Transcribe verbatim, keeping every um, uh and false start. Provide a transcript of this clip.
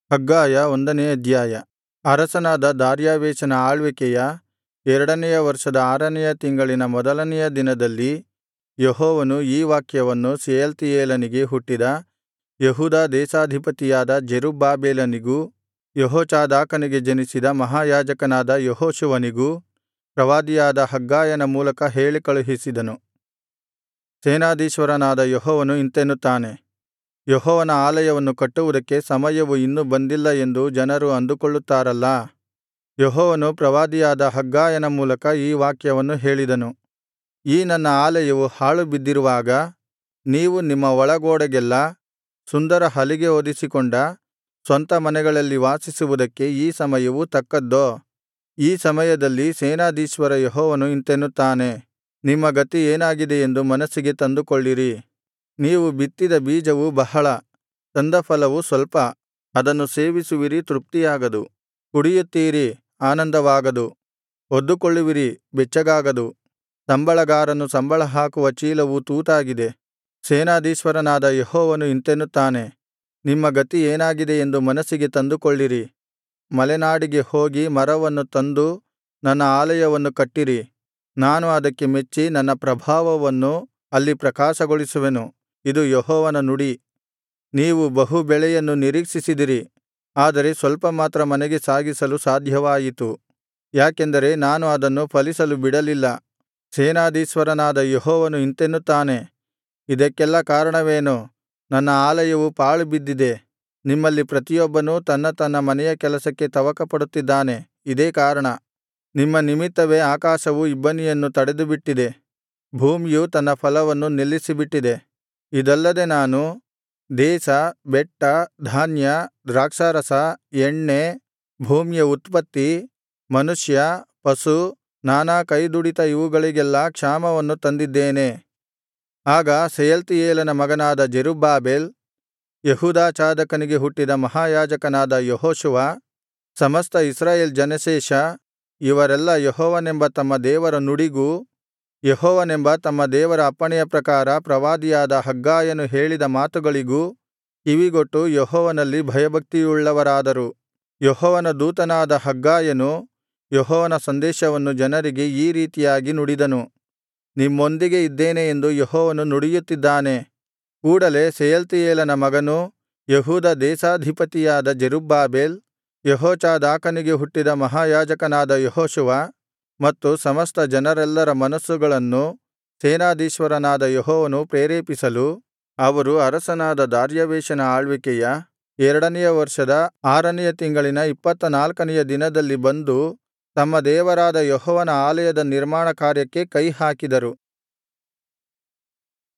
ಹಗ್ಗಾಯ ಒಂದನೇ ಅಧ್ಯಾಯ. ಅರಸನಾದ ದಾರ್ಯಾವೆಷನ ಆಳ್ವಿಕೆಯ ಎರಡನೆಯ ವರ್ಷದ ಆರನೆಯ ತಿಂಗಳಿನ ಮೊದಲನೆಯ ದಿನದಲ್ಲಿ ಯೆಹೋವನು ಈ ವಾಕ್ಯವನ್ನು ಶೆಯಲ್ತೀಯೇಲನಿಗೆ ಹುಟ್ಟಿದ ಯೆಹೂದ ದೇಶಾಧಿಪತಿಯಾದ ಜೆರುಬ್ಬಾಬೆಲನಿಗೂ, ಯೆಹೋಚಾದಾಕನಿಗೆ ಜನಿಸಿದ ಮಹಾಯಾಜಕನಾದ ಯೆಹೋಶುವನಿಗೂ ಪ್ರವಾದಿಯಾದ ಹಗ್ಗಾಯನ ಮೂಲಕ ಹೇಳಿ ಕಳುಹಿಸಿದನು. ಸೇನಾಧೀಶ್ವರನಾದ ಯೆಹೋವನು ಇಂತೆನ್ನುತ್ತಾನೆ, ಯೆಹೋವನ ಆಲಯವನ್ನು ಕಟ್ಟುವುದಕ್ಕೆ ಸಮಯವು ಇನ್ನೂ ಬಂದಿಲ್ಲ ಎಂದು ಜನರು ಅಂದುಕೊಳ್ಳುತ್ತಾರಲ್ಲಾ. ಯೆಹೋವನು ಪ್ರವಾದಿಯಾದ ಹಗ್ಗಾಯನ ಮೂಲಕ ಈ ವಾಕ್ಯವನ್ನು ಹೇಳಿದನು. ಈ ನನ್ನ ಆಲಯವು ಹಾಳು ಬಿದ್ದಿರುವಾಗ ನೀವು ನಿಮ್ಮ ಒಳಗೋಡೆಗೆಲ್ಲಾ ಸುಂದರ ಹಲಿಗೆ ಹೊದಿಸಿಕೊಂಡ ಸ್ವಂತ ಮನೆಗಳಲ್ಲಿ ವಾಸಿಸುವುದಕ್ಕೆ ಈ ಸಮಯವು ತಕ್ಕದ್ದೋ? ಈ ಸಮಯದಲ್ಲಿ ಸೇನಾಧೀಶ್ವರ ಯೆಹೋವನು ಇಂತೆನ್ನುತ್ತಾನೆ, ನಿಮ್ಮ ಗತಿ ಏನಾಗಿದೆ ಎಂದು ಮನಸ್ಸಿಗೆ ತಂದುಕೊಳ್ಳಿರಿ. ನೀವು ಬಿತ್ತಿದ ಬೀಜವು ಬಹಳ, ತಂದ ಫಲವು ಸ್ವಲ್ಪ. ಅದನ್ನು ಸೇವಿಸುವಿರಿ, ತೃಪ್ತಿಯಾಗದು. ಕುಡಿಯುತ್ತೀರಿ, ಆನಂದವಾಗದು. ಹೊದ್ದುಕೊಳ್ಳುವಿರಿ, ಬೆಚ್ಚಗಾಗದು. ಸಂಬಳಗಾರನು ಸಂಬಳ ಹಾಕುವ ಚೀಲವು ತೂತಾಗಿದೆ. ಸೇನಾಧೀಶ್ವರನಾದ ಯೆಹೋವನು ಇಂತೆನ್ನುತ್ತಾನೆ, ನಿಮ್ಮ ಗತಿ ಏನಾಗಿದೆ ಎಂದು ಮನಸ್ಸಿಗೆ ತಂದುಕೊಳ್ಳಿರಿ. ಮಲೆನಾಡಿಗೆ ಹೋಗಿ ಮರವನ್ನು ತಂದು ನನ್ನ ಆಲಯವನ್ನು ಕಟ್ಟಿರಿ. ನಾನು ಅದಕ್ಕೆ ಮೆಚ್ಚಿ ನನ್ನ ಪ್ರಭಾವವನ್ನು ಅಲ್ಲಿ ಪ್ರಕಾಶಗೊಳಿಸುವೆನು. ಇದು ಯೆಹೋವನ ನುಡಿ. ನೀವು ಬಹು ಬೆಳೆಯನ್ನು ನಿರೀಕ್ಷಿಸಿದಿರಿ, ಆದರೆ ಸ್ವಲ್ಪ ಮಾತ್ರ ಮನೆಗೆ ಸಾಗಿಸಲು ಸಾಧ್ಯವಾಯಿತು. ಯಾಕೆಂದರೆ ನಾನು ಅದನ್ನು ಫಲಿಸಲು ಬಿಡಲಿಲ್ಲ. ಸೇನಾಧೀಶ್ವರನಾದ ಯೆಹೋವನು ಇಂತೆನ್ನುತ್ತಾನೆ, ಇದಕ್ಕೆಲ್ಲಾ ಕಾರಣವೇನು? ನನ್ನ ಆಲಯವು ಪಾಳು ಬಿದ್ದಿದೆ. ನಿಮ್ಮಲ್ಲಿ ಪ್ರತಿಯೊಬ್ಬನೂ ತನ್ನ ತನ್ನ ಮನೆಯ ಕೆಲಸಕ್ಕೆ ತವಕಪಡುತ್ತಿದ್ದಾನೆ. ಇದೇ ಕಾರಣ. ನಿಮ್ಮ ನಿಮಿತ್ತವೇ ಆಕಾಶವು ಇಬ್ಬನಿಯನ್ನು ತಡೆದುಬಿಟ್ಟಿದೆ, ಭೂಮಿಯು ತನ್ನ ಫಲವನ್ನು ನಿಲ್ಲಿಸಿಬಿಟ್ಟಿದೆ. ಇದಲ್ಲದೆ ನಾನು ದೇಶ, ಬೆಟ್ಟ, ಧಾನ್ಯ, ದ್ರಾಕ್ಷಾರಸ, ಎಣ್ಣೆ, ಭೂಮಿಯ ಉತ್ಪತ್ತಿ, ಮನುಷ್ಯ, ಪಶು, ನಾನಾ ಕೈದುಡಿತ ಇವುಗಳಿಗೆಲ್ಲಾ ಕ್ಷಾಮವನ್ನು ತಂದಿದ್ದೇನೆ. ಆಗ ಶೆಯಲ್ತೀಯೇಲನ ಮಗನಾದ ಜೆರುಬ್ಬಾಬೆಲ್, ಯೆಹೋಚಾದಾಕನಿಗೆ ಹುಟ್ಟಿದ ಮಹಾಯಾಜಕನಾದ ಯೆಹೋಶುವ, ಸಮಸ್ತ ಇಸ್ರಾಯೇಲ್ ಜನಶೇಷ ಇವರೆಲ್ಲ ಯೆಹೋವನೆಂಬ ತಮ್ಮ ದೇವರ ನುಡಿಗೂ ಯೆಹೋವನೆಂಬ ತಮ್ಮ ದೇವರ ಅಪ್ಪಣೆಯ ಪ್ರಕಾರ ಪ್ರವಾದಿಯಾದ ಹಗ್ಗಾಯನು ಹೇಳಿದ ಮಾತುಗಳಿಗೂ ಕಿವಿಗೊಟ್ಟು ಯೆಹೋವನಲ್ಲಿ ಭಯಭಕ್ತಿಯುಳ್ಳವರಾದರು. ಯೆಹೋವನ ದೂತನಾದ ಹಗ್ಗಾಯನು ಯೆಹೋವನ ಸಂದೇಶವನ್ನು ಜನರಿಗೆ ಈ ರೀತಿಯಾಗಿ ನುಡಿದನು. ನಿಮ್ಮೊಂದಿಗೆ ಇದ್ದೇನೆ ಎಂದು ಯೆಹೋವನು ನುಡಿಯುತ್ತಿದ್ದಾನೆ. ಕೂಡಲೆ ಶೆಯಲ್ತೀಯೇಲನ ಮಗನೂ ಯೆಹೂದ ದೇಶಾಧಿಪತಿಯಾದ ಜೆರುಬ್ಬಾಬೆಲ್, ಯೆಹೋಚಾದಾಕನಿಗೆ ಹುಟ್ಟಿದ ಮಹಾಯಾಜಕನಾದ ಯೆಹೋಶುವ ಮತ್ತು ಸಮಸ್ತ ಜನರೆಲ್ಲರ ಮನಸ್ಸುಗಳನ್ನು ಸೇನಾಧೀಶ್ವರನಾದ ಯೆಹೋವನು ಪ್ರೇರೇಪಿಸಲು, ಅವರು ಅರಸನಾದ ದಾರ್ಯಾವೆಷನ ಆಳ್ವಿಕೆಯ ಎರಡನೆಯ ವರ್ಷದ ಆರನೆಯ ತಿಂಗಳಿನ ಇಪ್ಪತ್ತ ನಾಲ್ಕನೆಯ ದಿನದಲ್ಲಿ ಬಂದು ತಮ್ಮ ದೇವರಾದ ಯೆಹೋವನ ಆಲಯದ ನಿರ್ಮಾಣ ಕಾರ್ಯಕ್ಕೆ ಕೈಹಾಕಿದರು.